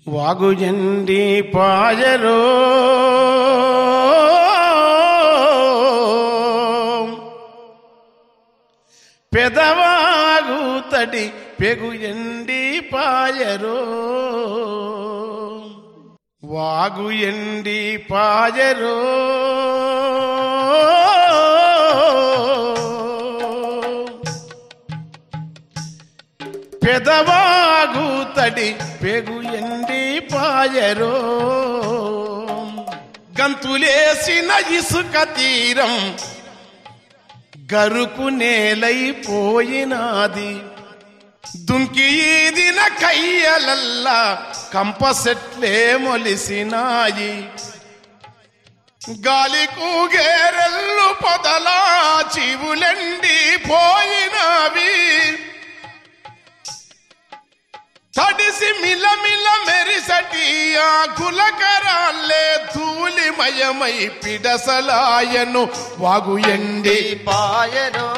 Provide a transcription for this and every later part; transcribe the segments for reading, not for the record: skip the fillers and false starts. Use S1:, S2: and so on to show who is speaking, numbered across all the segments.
S1: వాగు ఎండి పాయరో పెదవాగు తడి పెగు ఎండి పాయరో వాగు ఎండి పాయరో పెదవాగు తడి పెగు ఎండి పాయరో గంతులేసిన ఇసుక తీరం గరుకు నేలైపోయినాది దుంకి ఈదిన కయ్యలల్లా కంపసెట్లే మొలిసినాయి గాలి కూగేరెల్లు పొదలా చివులెండి పోయినవి తడిసి మిలమిల మెరిసటి ఆకులకరాలే ధూళిమయమై పిడసలాయను వాగు ఎండి
S2: పాయరో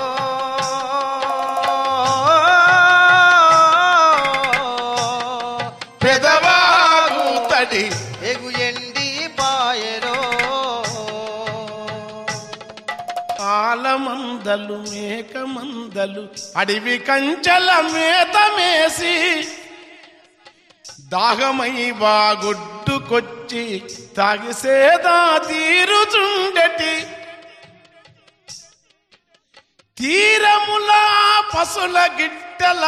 S1: పెదవాగు తడి
S2: ఎగు ఎండి పాయరో
S1: ఆలమందలు మేకమందలు అడవి కంచెల మేతమేసి దాహమై వాగొడ్డుకొచ్చి తాగిసేదా తీరుచుండెటి తీరములా పసుల గిట్టల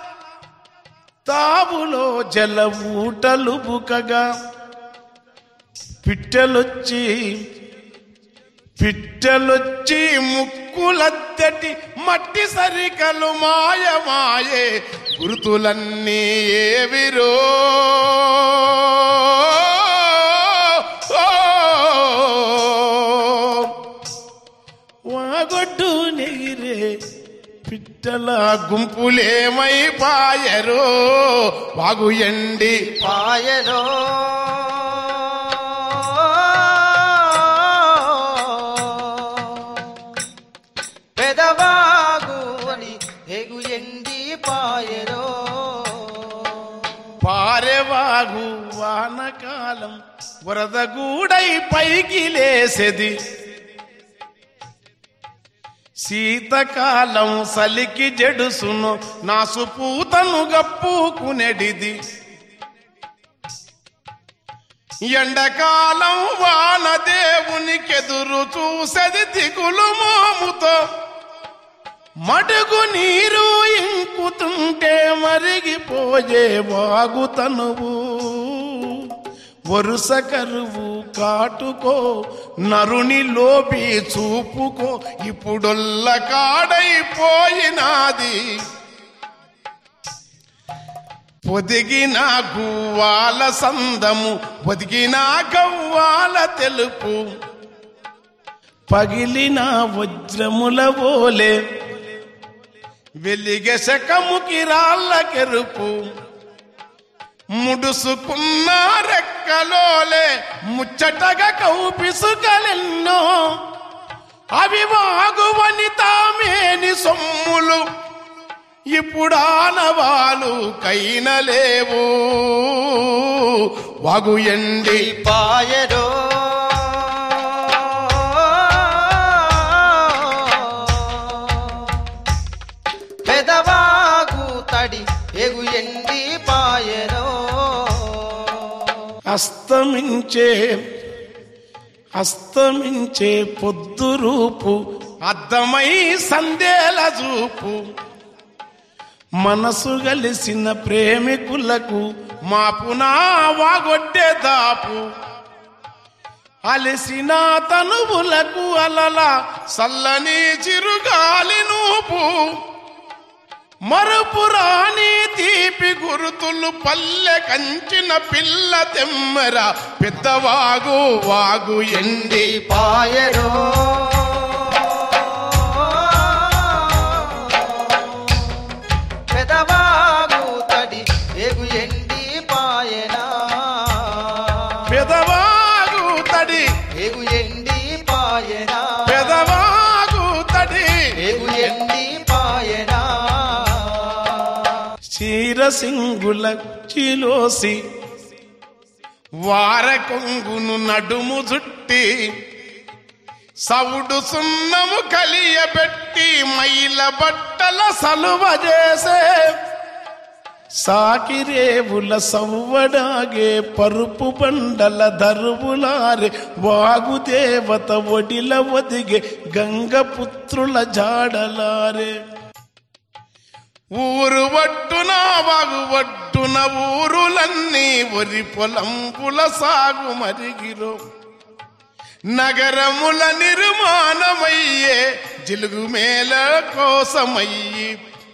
S1: తావులో జల ఊటలు బుకగా పిట్టలొచ్చి ముక్కులద్దటి మట్టి సరికలు మాయమాయే గుర్తులన్నీ ఏవిరో వాగొడ్డు నెగిరే పిట్టల గుంపులేమై పాయరో వాగు ఎండి
S2: పాయరో పెదవాగు అని ఎగు ఎండి పాయరో
S1: పారెవాగు వానకాలం వరదగూడై పైకి లేసెది శీతకాలం సలికి జడుసును నాసుపూతను గప్పుకునెడిది ఎండకాలం వానదేవునికెదురు చూసెది దిగులు మోముతో మడుగు నీరు ఇంకుతుంటే మరిగిపోయే వాగుతనువు వరుస కరువు కాటుకో నరుని లోపి చూపుకో ఇప్పుడొల్ల కాడైపోయినాది పొదిగిన గువ్వాల సందము పొదిగిన గవ్వాల తెలుపు పగిలిన వజ్రముల ఓలే వెలిగె శకముకి రాళ్ళ కెరుపు ముడుసుకున్న రెక్కలోలే ముచ్చటగా కౌపిసుకలెన్నో అవి వాగువని తామేని సొమ్ములు ఇప్పుడానవాలు కైనలేవు వాగు ఎండి
S2: పాయరో పెదవాగు తడి ఎగు ఎండి పాయరో
S1: అస్తమించే పొద్దు రూపు అద్దమై సందేల చూపు మనసు గలిసిన ప్రేమికులకు మాపునా వాగొడ్డే దాపు అలసిన తనువులకు అలల సల్లని చిరుగాలి నూపు మరుపురాని తీపి గురుతులు పల్లె కంచిన పిల్ల తెమ్మర పెద్దవాగు వాగు ఎండి
S2: పాయరో పెదవాగు తడి ఎగు ఎండి పాయనా
S1: పెదవాగు తడి
S2: ఎగు ఎండి పాయనా
S1: పెదవాగు తడి
S2: ఎగు ఎండి పాయనా
S1: చీరసింగుల చిలోసి వారకొంగును నడుము జుట్టి సవుడు సున్నము కలియబెట్టి మైల బట్టల సలువ చేసే సాకిరేవుల సవ్వడాగే పరుపు బండల దరువులారే వాగుదేవత ఒడిల ఒదిగే గంగపుత్రుల జాడలారే ఊరు ఒడ్డున వాగు ఒడ్డున ఊరులన్నీ ఒరి పొలంపుల సాగు మరిగిరో నగరముల నిర్మాణమయ్యే జిలుగు మేల కోసమయ్యి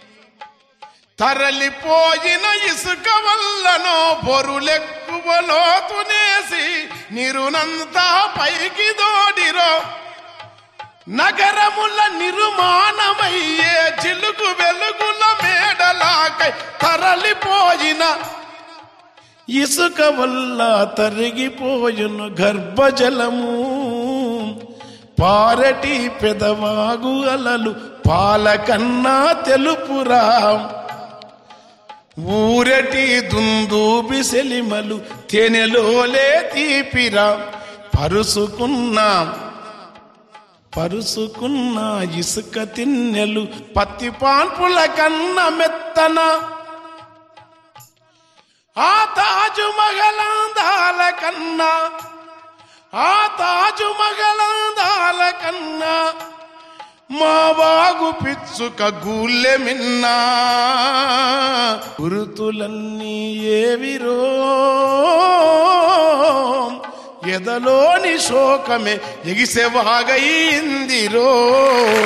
S1: తరలిపోయిన ఇసుక వల్లనో బొరులెక్కువ లోతునేసి నిరునంతా పైకి దోడిరో నగరముల నిర్మాణమయ్యే జిలుగు వెలుగుల మేడలాకై తరలిపోయిన ఇసుక వల్ల తరిగిపోయును గర్భజలము పారటి పెదవాగు అలలు పాలకన్నా తెలుపురా ఊరటి దుందూబి సెలిమలు తేనెలోలే తీపిరా పరుసుకున్న ఇసుక తిన్నెలు పత్తి పాన్పుల కన్న మెత్తన ఆ తాజు మగలాందాల కన్నా మా బాగు పిచ్చుక గూళ్ళె మిన్నా గురుతులన్నీ ఏవిరో ఎదలోని శోకమే ఎగిసెవాగయిందిరో